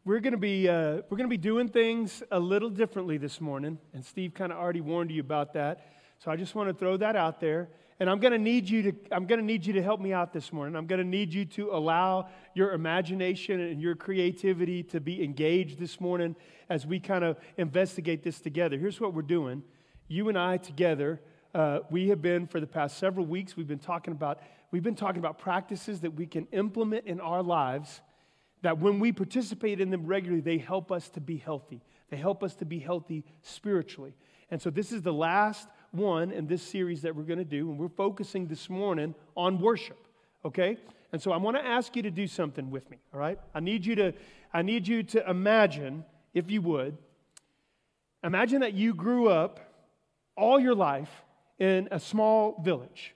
We're going to be doing things a little differently this morning, and Steve kind of already warned you about that. So I just want to throw that out there, and I'm going to need you to help me out this morning. I'm going to need you to allow your imagination and your creativity to be engaged this morning as we kind of investigate this together. Here's what we're doing. You and I together, we have been for the past several weeks. We've been talking about practices that we can implement in our lives. That when we participate in them regularly, they help us to be healthy. They help us to be healthy spiritually. And so this is the last one in this series that we're going to do, and we're focusing this morning on worship, okay? And so I want to ask you to do something with me, all right? I need you to imagine, if you would, imagine that you grew up all your life in a small village.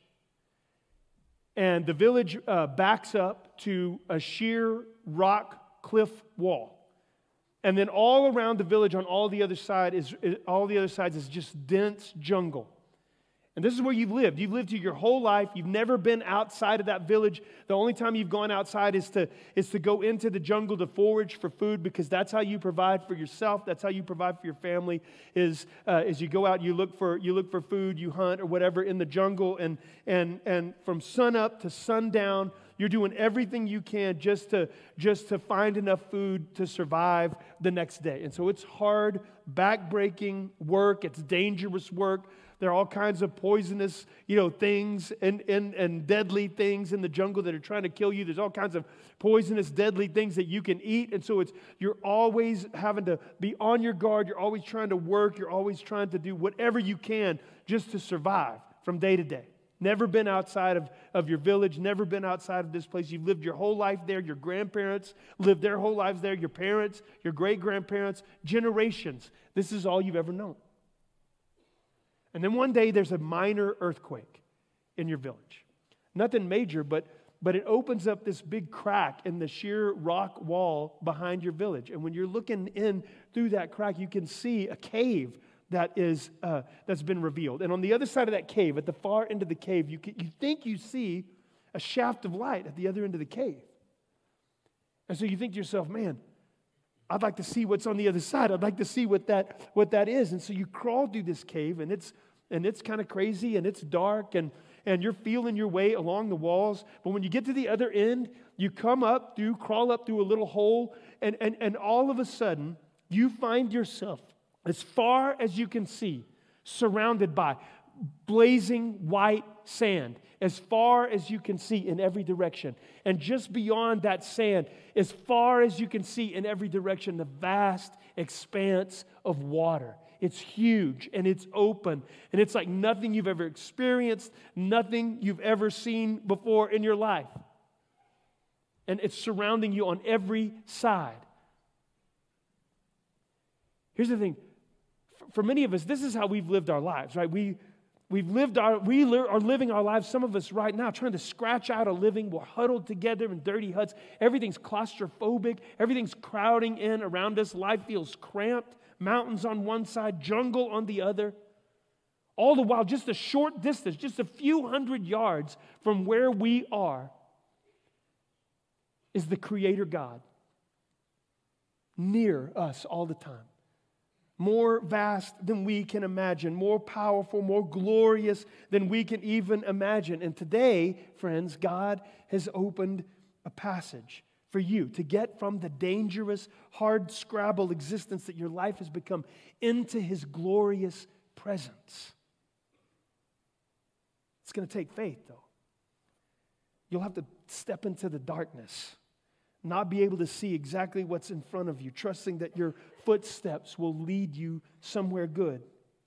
And the village backs up to a sheer rock cliff wall. And then all around the village on all the other sides is just dense jungle. And this is where you've lived. You've lived here your whole life. You've never been outside of that village. The only time you've gone outside is to go into the jungle to forage for food, because that's how you provide for yourself. That's how you provide for your family. Is you go out, you look for food, you hunt or whatever in the jungle, and from sun up to sundown, you're doing everything you can just to find enough food to survive the next day. And so it's hard, back-breaking work. It's dangerous work. There are all kinds of poisonous, things and deadly things in the jungle that are trying to kill you. There's all kinds of poisonous, deadly things that you can eat. And so you're always having to be on your guard. You're always trying to work. You're always trying to do whatever you can just to survive from day to day. Never been outside of your village, never been outside of this place. You've lived your whole life there. Your grandparents lived their whole lives there. Your parents, your great-grandparents, generations. This is all you've ever known. And then one day there's a minor earthquake in your village. Nothing major, but it opens up this big crack in the sheer rock wall behind your village. And when you're looking in through that crack, you can see a cave that's been revealed. And on the other side of that cave, at the far end of the cave, you think you see a shaft of light at the other end of the cave. And so you think to yourself, man, I'd like to see what's on the other side. I'd like to see what that is. And so you crawl through this cave, and it's kind of crazy, and it's dark, and you're feeling your way along the walls. But when you get to the other end, you crawl up through a little hole, and all of a sudden, you find yourself, as far as you can see, surrounded by blazing white sand, as far as you can see in every direction. And just beyond that sand, as far as you can see in every direction, the vast expanse of water. It's huge, and it's open, and it's like nothing you've ever experienced, nothing you've ever seen before in your life. And it's surrounding you on every side. Here's the thing. For many of us, this is how we've lived our lives, right? We are living our lives, some of us right now, trying to scratch out a living. We're huddled together in dirty huts. Everything's claustrophobic. Everything's crowding in around us. Life feels cramped. Mountains on one side, jungle on the other. All the while, just a short distance, just a few hundred yards from where we are, is the Creator God, near us all the time. More vast than we can imagine, more powerful, more glorious than we can even imagine. And today, friends, God has opened a passage for you to get from the dangerous, hard-scrabble existence that your life has become into His glorious presence. It's going to take faith, though. You'll have to step into the darkness, not be able to see exactly what's in front of you, trusting that your footsteps will lead you somewhere good.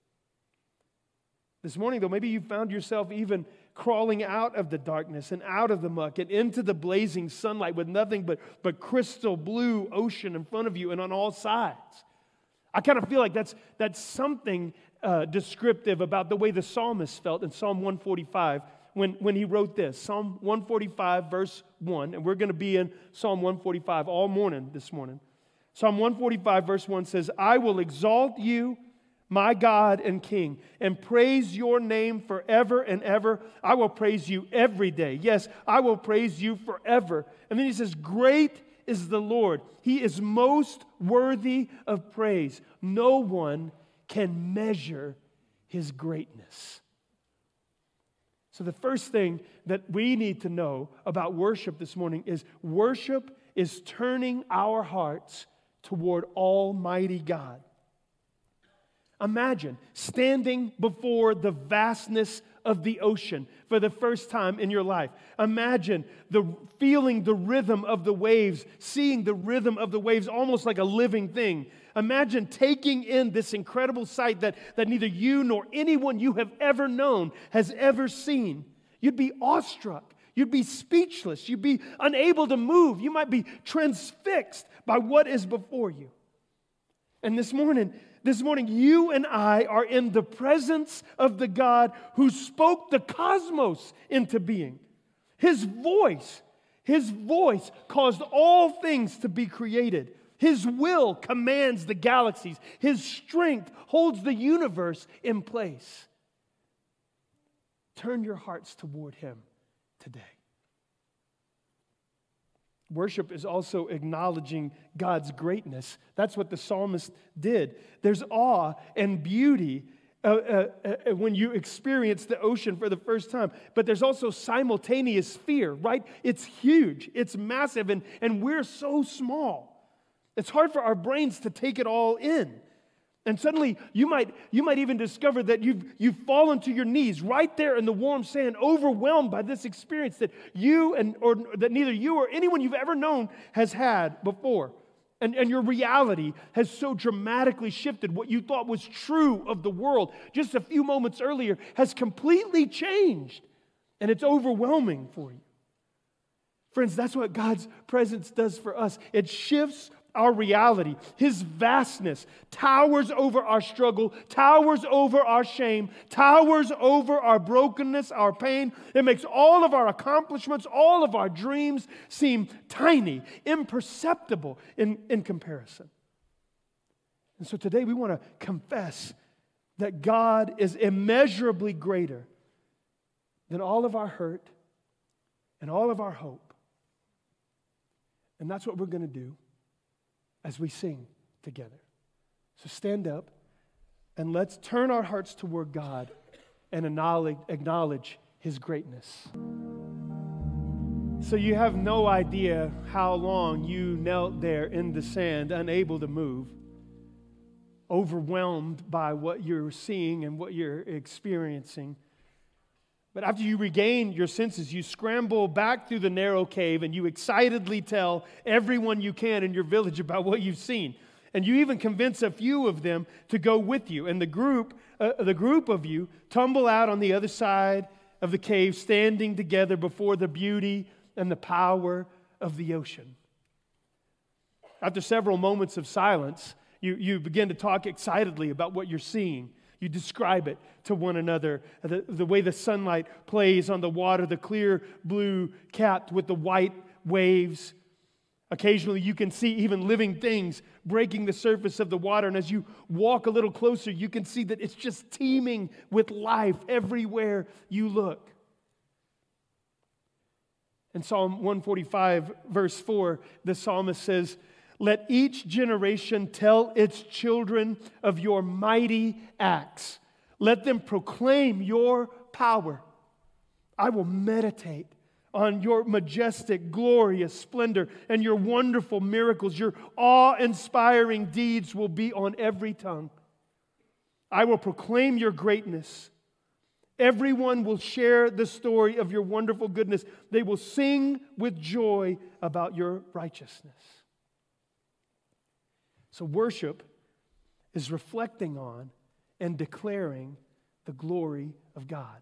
This morning, though, maybe you found yourself even crawling out of the darkness and out of the muck and into the blazing sunlight with nothing but crystal blue ocean in front of you and on all sides. I kind of feel like that's something descriptive about the way the psalmist felt in Psalm 145 when he wrote this. Psalm 145, verse 1, and we're going to be in Psalm 145 all morning this morning. Psalm 145, verse 1 says, I will exalt you, my God and King, and praise your name forever and ever. I will praise you every day. Yes, I will praise you forever. And then he says, great is the Lord. He is most worthy of praise. No one can measure His greatness. So the first thing that we need to know about worship this morning is worship is turning our hearts toward Almighty God. Imagine standing before the vastness of the ocean for the first time in your life. Imagine feeling the rhythm of the waves, seeing the rhythm of the waves almost like a living thing. Imagine taking in this incredible sight that neither you nor anyone you have ever known has ever seen. You'd be awestruck. You'd be speechless. You'd be unable to move. You might be transfixed by what is before you. And this morning, you and I are in the presence of the God who spoke the cosmos into being. His voice caused all things to be created. His will commands the galaxies. His strength holds the universe in place. Turn your hearts toward Him today. Worship is also acknowledging God's greatness. That's what the psalmist did. There's awe and beauty when you experience the ocean for the first time. But there's also simultaneous fear, right? It's huge. It's massive. And we're so small. It's hard for our brains to take it all in. And suddenly, you might even discover that you've fallen to your knees right there in the warm sand, overwhelmed by this experience that that neither you or anyone you've ever known has had before. And your reality has so dramatically shifted. What you thought was true of the world just a few moments earlier has completely changed. And it's overwhelming for you. Friends, that's what God's presence does for us. It shifts our reality. His vastness towers over our struggle, towers over our shame, towers over our brokenness, our pain. It makes all of our accomplishments, all of our dreams seem tiny, imperceptible in comparison. And so today we want to confess that God is immeasurably greater than all of our hurt and all of our hope. And that's what we're going to do as we sing together. So stand up and let's turn our hearts toward God and acknowledge His greatness. So you have no idea how long you knelt there in the sand, unable to move, overwhelmed by what you're seeing and what you're experiencing. But after you regain your senses, you scramble back through the narrow cave and you excitedly tell everyone you can in your village about what you've seen. And you even convince a few of them to go with you. And the group of you tumble out on the other side of the cave, standing together before the beauty and the power of the ocean. After several moments of silence, you begin to talk excitedly about what you're seeing. You describe it to one another, the way the sunlight plays on the water, the clear blue capped with the white waves. Occasionally you can see even living things breaking the surface of the water. And as you walk a little closer, you can see that it's just teeming with life everywhere you look. In Psalm 145, verse 4, the psalmist says, "Let each generation tell its children of your mighty acts. Let them proclaim your power. I will meditate on your majestic, glorious splendor and your wonderful miracles. Your awe-inspiring deeds will be on every tongue. I will proclaim your greatness. Everyone will share the story of your wonderful goodness. They will sing with joy about your righteousness." So worship is reflecting on and declaring the glory of God.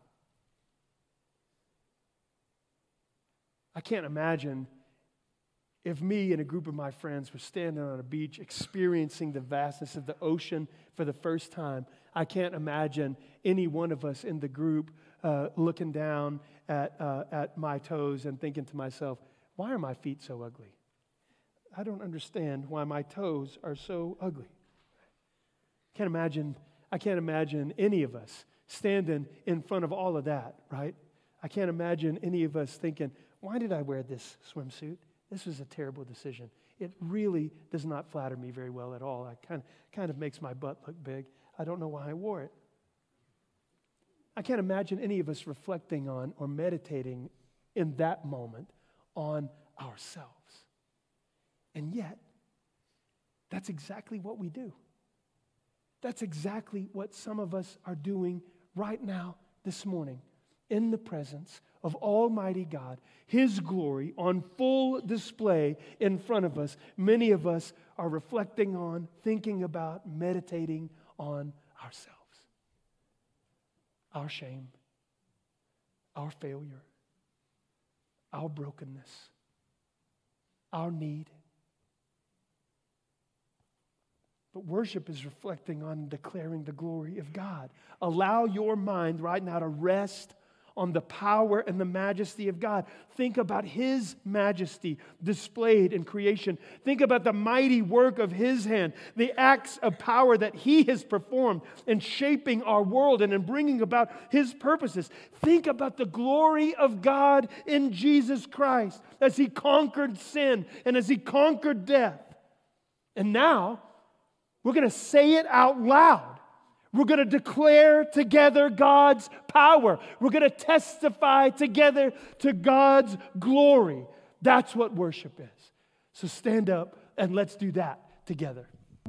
I can't imagine if me and a group of my friends were standing on a beach experiencing the vastness of the ocean for the first time. I can't imagine any one of us in the group looking down at my toes and thinking to myself, why are my feet so ugly? I don't understand why my toes are so ugly. I can't imagine any of us standing in front of all of that, right? I can't imagine any of us thinking, why did I wear this swimsuit? this was a terrible decision. It really does not flatter me very well at all. It kind of makes my butt look big. I don't know why I wore it. I can't imagine any of us reflecting on or meditating in that moment on ourselves. And yet, that's exactly what we do. That's exactly what some of us are doing right now, this morning, in the presence of Almighty God, His glory on full display in front of us. Many of us are reflecting on, thinking about, meditating on ourselves. Our shame, our failure, our brokenness, our need. But worship is reflecting on declaring the glory of God. Allow your mind right now to rest on the power and the majesty of God. Think about His majesty displayed in creation. Think about the mighty work of His hand, the acts of power that He has performed in shaping our world and in bringing about His purposes. Think about the glory of God in Jesus Christ as He conquered sin and as He conquered death. And now, we're going to say it out loud. We're going to declare together God's power. We're going to testify together to God's glory. That's what worship is. So stand up and let's do that together.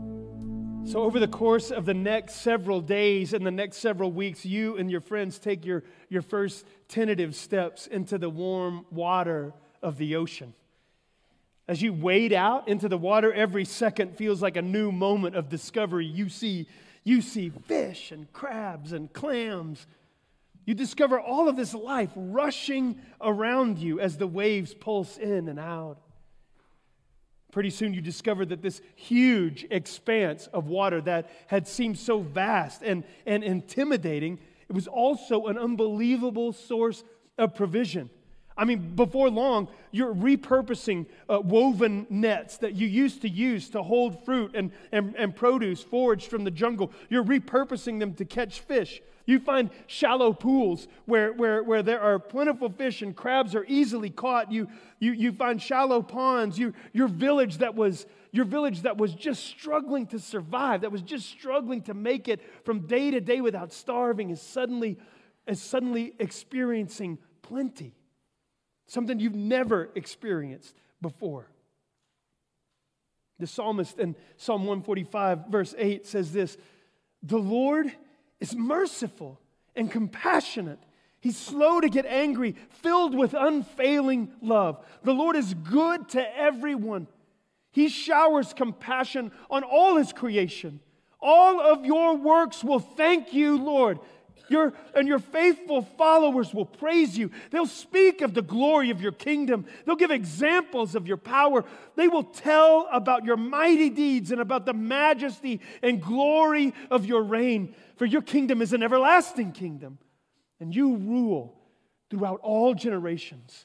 So over the course of the next several days and the next several weeks, you and your friends take your first tentative steps into the warm water of the ocean. As you wade out into the water, every second feels like a new moment of discovery. You see fish and crabs and clams. You discover all of this life rushing around you as the waves pulse in and out. Pretty soon you discover that this huge expanse of water that had seemed so vast and intimidating, it was also an unbelievable source of provision. I mean, before long, you're repurposing woven nets that you used to use to hold fruit and produce foraged from the jungle. You're repurposing them to catch fish. You find shallow pools where there are plentiful fish and crabs are easily caught. You find shallow ponds. Your village that was just struggling to survive, that was just struggling to make it from day to day without starving, is suddenly experiencing plenty. Something you've never experienced before. The psalmist in Psalm 145, verse 8 says this, "The Lord is merciful and compassionate. He's slow to get angry, filled with unfailing love. The Lord is good to everyone. He showers compassion on all His creation. All of your works will thank you, Lord. Your faithful followers will praise you. They'll speak of the glory of your kingdom. They'll give examples of your power. They will tell about your mighty deeds and about the majesty and glory of your reign. For your kingdom is an everlasting kingdom, and you rule throughout all generations."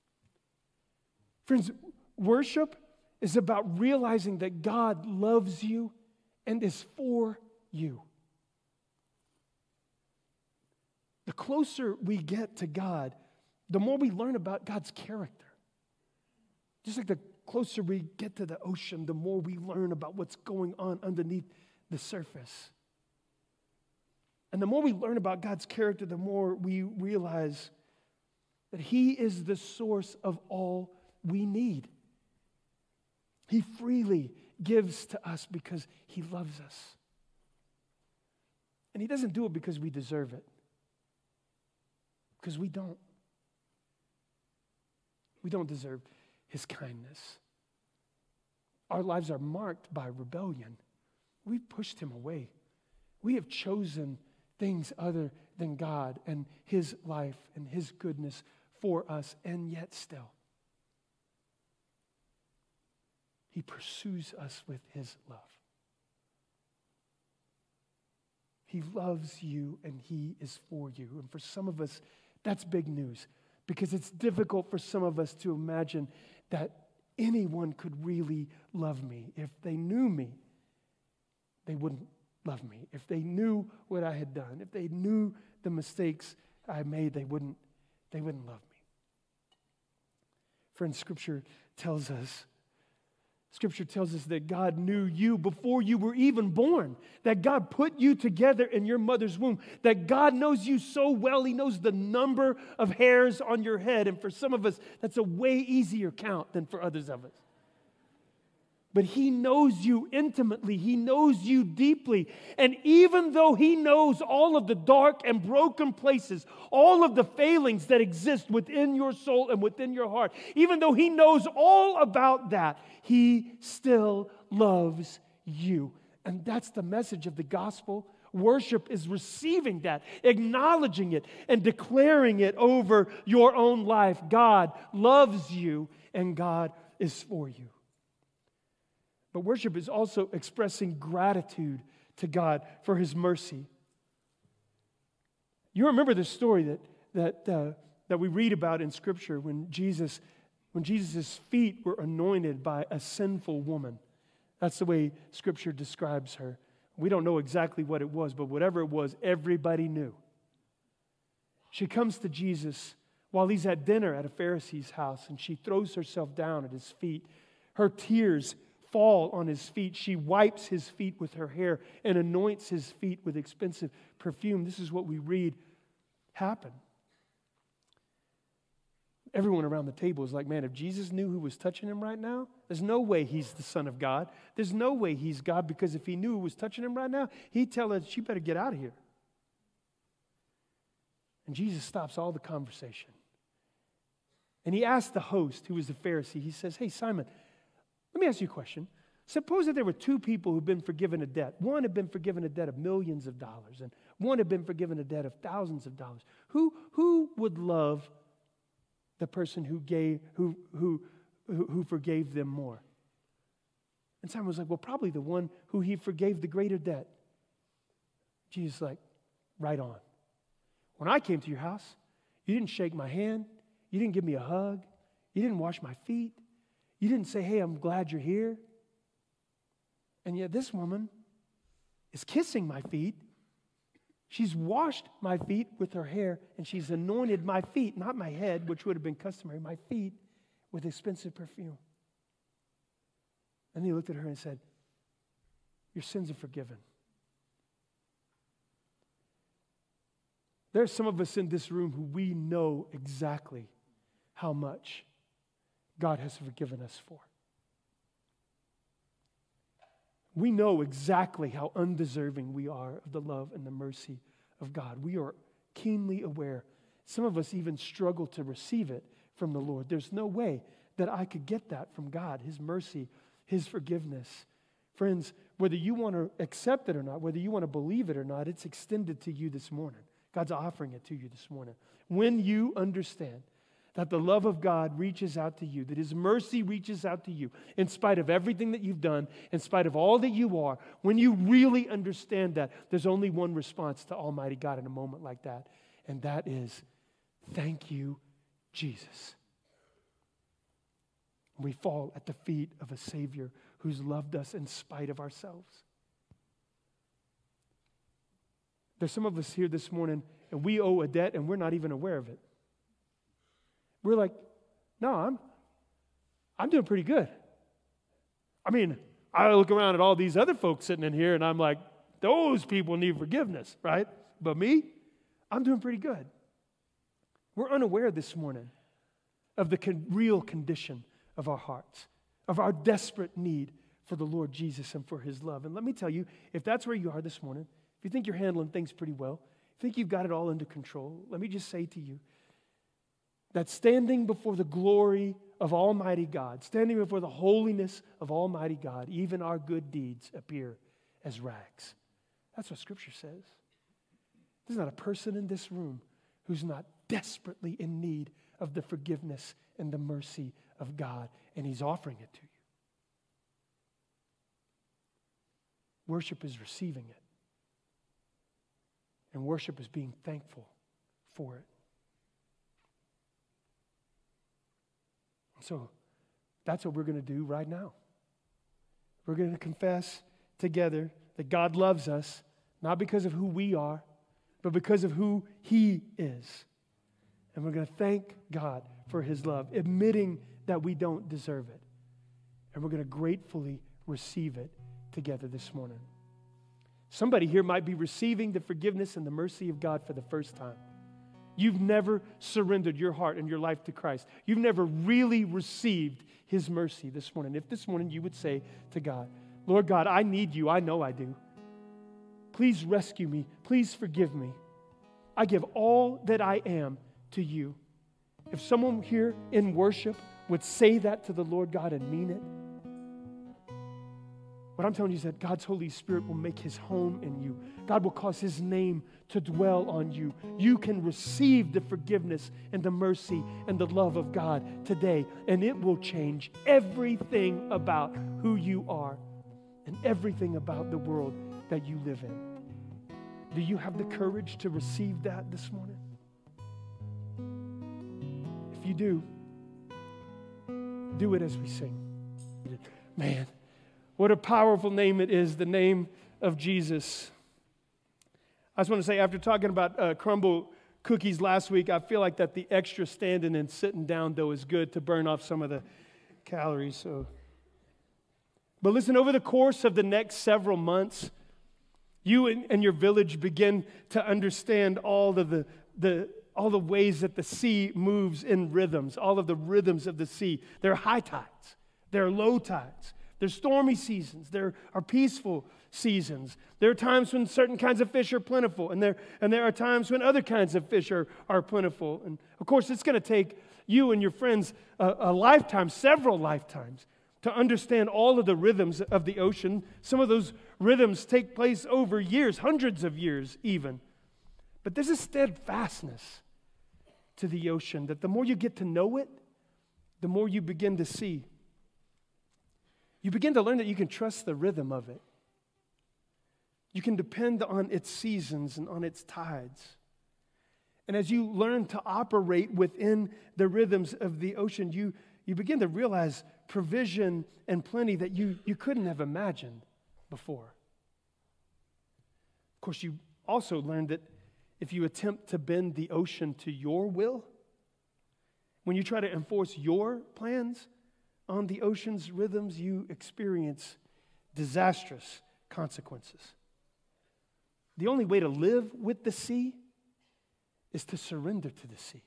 Friends, worship is about realizing that God loves you and is for you. The closer we get to God, the more we learn about God's character. Just like the closer we get to the ocean, the more we learn about what's going on underneath the surface. And the more we learn about God's character, the more we realize that He is the source of all we need. He freely gives to us because He loves us. And He doesn't do it because we deserve it. Because we don't. We don't deserve His kindness. Our lives are marked by rebellion. We've pushed Him away. We have chosen things other than God and His life and His goodness for us, and yet still, He pursues us with His love. He loves you and He is for you. And for some of us, that's big news, because it's difficult for some of us to imagine that anyone could really love me. If they knew me, they wouldn't love me. If they knew what I had done, if they knew the mistakes I made, they wouldn't love me. Friends, Scripture tells us that God knew you before you were even born, that God put you together in your mother's womb, that God knows you so well, He knows the number of hairs on your head. And for some of us, that's a way easier count than for others of us. But He knows you intimately. He knows you deeply. And even though He knows all of the dark and broken places, all of the failings that exist within your soul and within your heart, even though He knows all about that, He still loves you. And that's the message of the gospel. Worship is receiving that, acknowledging it, and declaring it over your own life. God loves you, and God is for you. But worship is also expressing gratitude to God for His mercy. You remember the story that we read about in Scripture when Jesus' feet were anointed by a sinful woman. That's the way Scripture describes her. We don't know exactly what it was, but whatever it was, everybody knew. She comes to Jesus while He's at dinner at a Pharisee's house, and she throws herself down at His feet. Her tears fall on His feet. She wipes His feet with her hair and anoints His feet with expensive perfume. This is what we read happen. Everyone around the table is like, man, if Jesus knew who was touching Him right now, there's no way He's the Son of God. There's no way He's God, because if He knew who was touching Him right now, He'd tell her, she better get out of here. And Jesus stops all the conversation. And He asks the host, who was a Pharisee, He says, hey, Simon, let me ask you a question. Suppose that there were two people who'd been forgiven a debt. One had been forgiven a debt of millions of dollars, and one had been forgiven a debt of thousands of dollars. Who would love the person who forgave them more? And Simon was like, well, probably the one who He forgave the greater debt. Jesus is like, right on. When I came to your house, you didn't shake my hand. You didn't give me a hug. You didn't wash my feet. You didn't say, hey, I'm glad you're here. And yet this woman is kissing my feet. She's washed my feet with her hair, and she's anointed my feet, not my head, which would have been customary, my feet with expensive perfume. And He looked at her and said, your sins are forgiven. There are some of us in this room who we know exactly how much God has forgiven us for. We know exactly how undeserving we are of the love and the mercy of God. We are keenly aware. Some of us even struggle to receive it from the Lord. There's no way that I could get that from God, His mercy, His forgiveness. Friends, whether you want to accept it or not, whether you want to believe it or not, it's extended to you this morning. God's offering it to you this morning. When you understand that the love of God reaches out to you, that His mercy reaches out to you, in spite of everything that you've done, in spite of all that you are, when you really understand that, there's only one response to Almighty God in a moment like that, and that is, thank you, Jesus. We fall at the feet of a Savior who's loved us in spite of ourselves. There's some of us here this morning, and we owe a debt, and we're not even aware of it. We're like, no, I'm doing pretty good. I mean, I look around at all these other folks sitting in here, and I'm like, those people need forgiveness, right? But me, I'm doing pretty good. We're unaware this morning of the real condition of our hearts, of our desperate need for the Lord Jesus and for His love. And let me tell you, if that's where you are this morning, if you think you're handling things pretty well, if you think you've got it all under control, let me just say to you that standing before the glory of Almighty God, standing before the holiness of Almighty God, even our good deeds appear as rags. That's what Scripture says. There's not a person in this room who's not desperately in need of the forgiveness and the mercy of God, and He's offering it to you. Worship is receiving it. And worship is being thankful for it. So that's what we're going to do right now. We're going to confess together that God loves us, not because of who we are, but because of who He is. And we're going to thank God for His love, admitting that we don't deserve it. And we're going to gratefully receive it together this morning. Somebody here might be receiving the forgiveness and the mercy of God for the first time. You've never surrendered your heart and your life to Christ. You've never really received His mercy this morning. If this morning you would say to God, Lord God, I need you. I know I do. Please rescue me. Please forgive me. I give all that I am to you. If someone here in worship would say that to the Lord God and mean it, what I'm telling you is that God's Holy Spirit will make His home in you. God will cause His name to dwell on you. You can receive the forgiveness and the mercy and the love of God today, and it will change everything about who you are and everything about the world that you live in. Do you have the courage to receive that this morning? If you do it as we sing. Man, what a powerful name it is, the name of Jesus. I just want to say, after talking about crumble cookies last week, I feel like that the extra standing and sitting down, though, is good to burn off some of the calories. But listen, over the course of the next several months, you and your village begin to understand all of the ways that the sea moves in rhythms, all of the rhythms of the sea. There are high tides, there are low tides, there's stormy seasons, there are peaceful seasons. There are times when certain kinds of fish are plentiful, and there are times when other kinds of fish are plentiful. And of course, it's going to take you and your friends a lifetime, several lifetimes, to understand all of the rhythms of the ocean. Some of those rhythms take place over years, hundreds of years even. But there's a steadfastness to the ocean that the more you get to know it, the more you begin to see. You begin to learn that you can trust the rhythm of it. You can depend on its seasons and on its tides. And as you learn to operate within the rhythms of the ocean, you begin to realize provision and plenty that you couldn't have imagined before. Of course, you also learned that if you attempt to bend the ocean to your will, when you try to enforce your plans on the ocean's rhythms, you experience disastrous consequences. The only way to live with the sea is to surrender to the sea.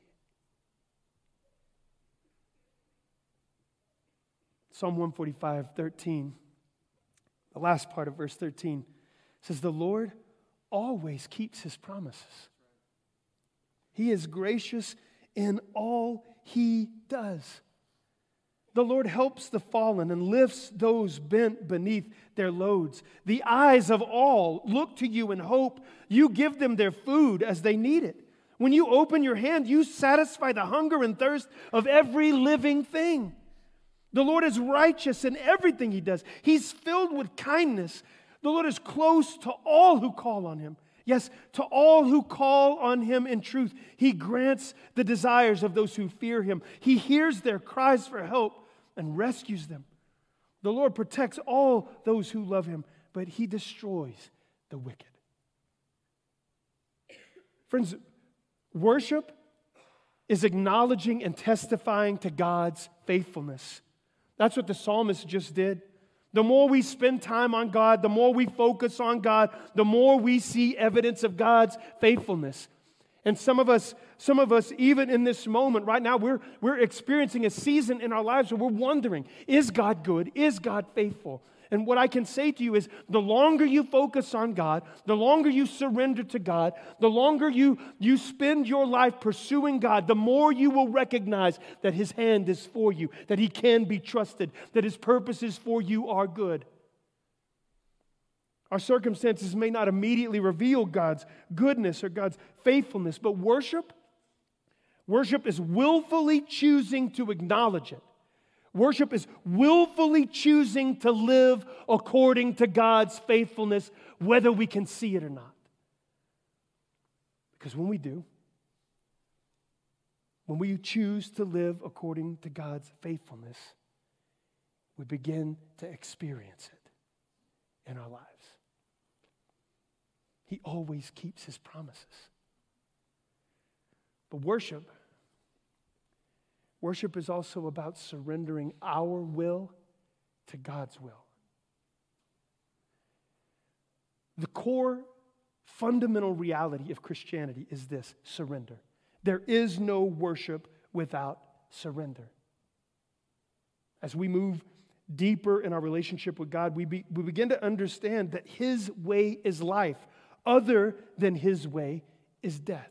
Psalm 145:13, the last part of verse 13, says, "The Lord always keeps His promises. He is gracious in all He does. The Lord helps the fallen and lifts those bent beneath their loads. The eyes of all look to you in hope. You give them their food as they need it. When you open your hand, you satisfy the hunger and thirst of every living thing. The Lord is righteous in everything He does. He's filled with kindness. The Lord is close to all who call on Him. Yes, to all who call on Him in truth. He grants the desires of those who fear Him. He hears their cries for help and rescues them. The Lord protects all those who love Him, but He destroys the wicked." Friends, worship is acknowledging and testifying to God's faithfulness. That's what the psalmist just did. The more we spend time on God, the more we focus on God, the more we see evidence of God's faithfulness. And some of us, even in this moment right now, we're experiencing a season in our lives where we're wondering, is God good? Is God faithful? And what I can say to you is, the longer you focus on God, the longer you surrender to God, the longer you spend your life pursuing God, the more you will recognize that His hand is for you, that He can be trusted, that His purposes for you are good. Our circumstances may not immediately reveal God's goodness or God's faithfulness, but worship is willfully choosing to acknowledge it. Worship is willfully choosing to live according to God's faithfulness, whether we can see it or not. Because when we do, when we choose to live according to God's faithfulness, we begin to experience it in our lives. He always keeps His promises. But worship Worship is also about surrendering our will to God's will. The core fundamental reality of Christianity is this: surrender. There is no worship without surrender. As we move deeper in our relationship with God, we begin to understand that His way is life. Other than His way is death.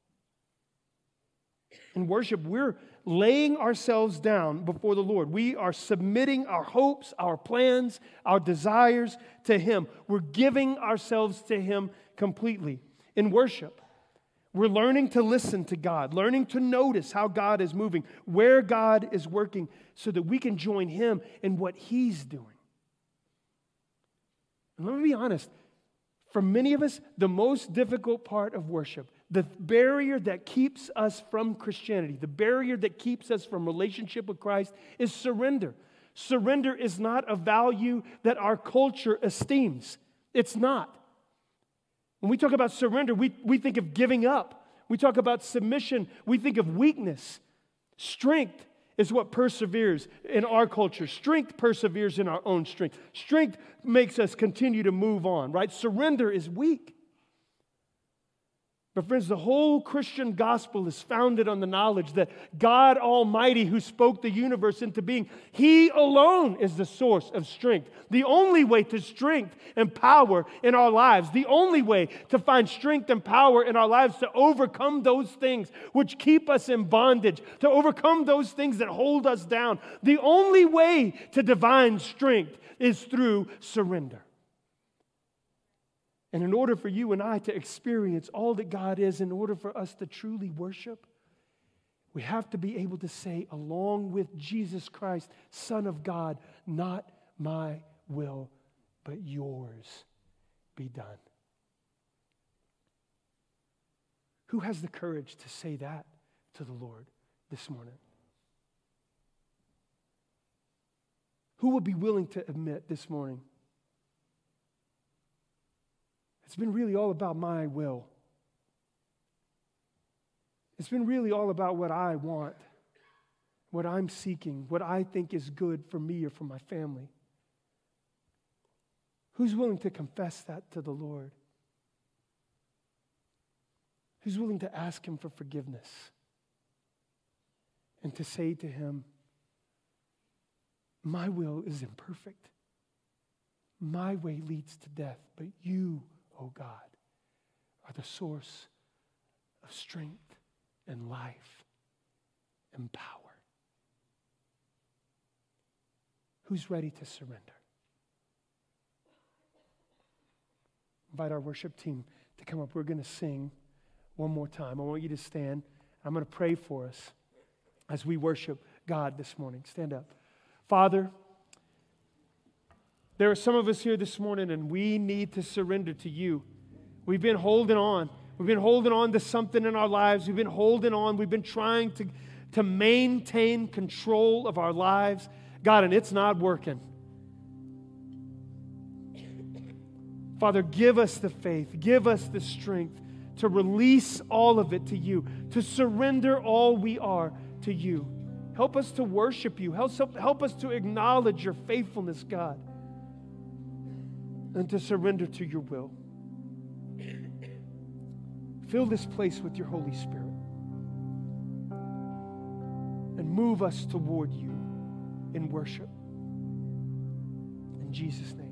In worship, we're laying ourselves down before the Lord. We are submitting our hopes, our plans, our desires to Him. We're giving ourselves to Him completely. In worship, we're learning to listen to God, learning to notice how God is moving, where God is working, so that we can join Him in what He's doing. And let me be honest, for many of us, the most difficult part of worship, the barrier that keeps us from Christianity, the barrier that keeps us from relationship with Christ, is surrender. Surrender is not a value that our culture esteems. It's not. When we talk about surrender, we think of giving up. We talk about submission, we think of weakness. Strength is what perseveres in our culture. Strength perseveres in our own strength. Strength makes us continue to move on, right? Surrender is weak. But friends, the whole Christian gospel is founded on the knowledge that God Almighty, who spoke the universe into being, He alone is the source of strength. The only way to strength and power in our lives, the only way to find strength and power in our lives to overcome those things which keep us in bondage, to overcome those things that hold us down, the only way to divine strength is through surrender. And in order for you and I to experience all that God is, in order for us to truly worship, we have to be able to say, along with Jesus Christ, Son of God, not my will, but yours be done. Who has the courage to say that to the Lord this morning? Who would be willing to admit this morning, it's been really all about my will. It's been really all about what I want, what I'm seeking, what I think is good for me or for my family. Who's willing to confess that to the Lord? Who's willing to ask Him for forgiveness and to say to Him, my will is imperfect. My way leads to death, but you, oh God, are the source of strength and life and power. Who's ready to surrender? Invite our worship team to come up. We're going to sing one more time. I want you to stand. I'm going to pray for us as we worship God this morning. Stand up. Father, there are some of us here this morning, and we need to surrender to You. We've been holding on. We've been holding on to something in our lives. We've been holding on. We've been trying to maintain control of our lives. God, and it's not working. Father, give us the faith. Give us the strength to release all of it to You, to surrender all we are to You. Help us to worship You. Help us to acknowledge Your faithfulness, God, and to surrender to Your will. Fill this place with Your Holy Spirit and move us toward You in worship. In Jesus' name.